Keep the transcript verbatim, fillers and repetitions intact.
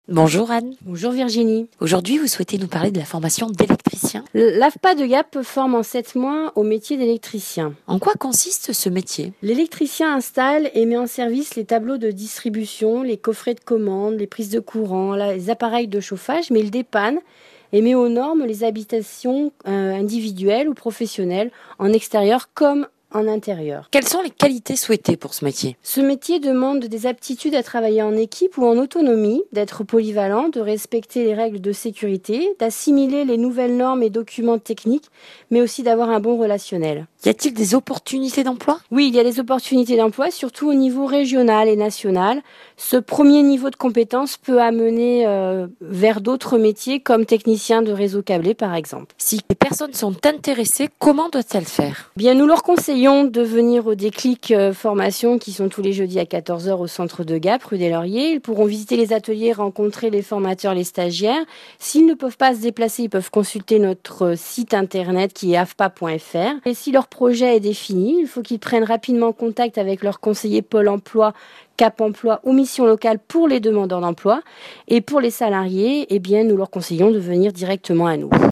Bonjour Anne. Bonjour Virginie. Aujourd'hui, vous souhaitez nous parler de la formation d'électricien. L'A F P A de Gap forme en sept mois au métier d'électricien. En quoi consiste ce métier? L'électricien installe et met en service les tableaux de distribution, les coffrets de commande, les prises de courant, les appareils de chauffage, mais il dépanne et met aux normes les habitations euh, individuelles ou professionnelles en extérieur comme en intérieur. Quelles sont les qualités souhaitées pour ce métier? Ce métier demande des aptitudes à travailler en équipe ou en autonomie, d'être polyvalent, de respecter les règles de sécurité, d'assimiler les nouvelles normes et documents techniques, mais aussi d'avoir un bon relationnel. Y a-t-il des opportunités d'emploi? Oui, il y a des opportunités d'emploi, surtout au niveau régional et national. Ce premier niveau de compétence peut amener euh, vers d'autres métiers comme technicien de réseau câblé par exemple. Si les personnes sont intéressées, comment doivent-elles faire? Bien, nous leur conseillons de venir au Déclic euh, Formation qui sont tous les jeudis à quatorze heures au centre de Gap, rue des Lauriers. Ils pourront visiter les ateliers, rencontrer les formateurs, les stagiaires. S'ils ne peuvent pas se déplacer, ils peuvent consulter notre site internet qui est a f p a point f r. Et si leur projet est défini, il faut qu'ils prennent rapidement contact avec leur conseiller Pôle emploi, Cap emploi ou mission locale pour les demandeurs d'emploi. Et pour les salariés, eh bien, nous leur conseillons de venir directement à nous.